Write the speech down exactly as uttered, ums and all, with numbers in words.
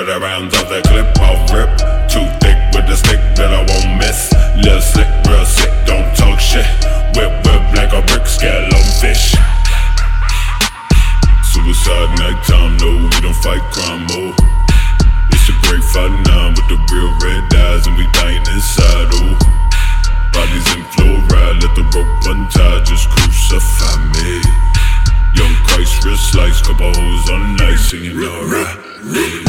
thirty rounds of that clip off rip. Too thick with the stick that I won't miss. Lil' slick, real sick, don't talk shit. Whip, whip like a brick, scale on fish. Suicide nighttime, no, we don't fight crime, oh. It's a great fight now with the real red eyes, and we dying inside, oh. Bodies in fluoride, let the rope untie, just crucify me. Young Christ, wrist slice, couple hoes on the night, singing alright.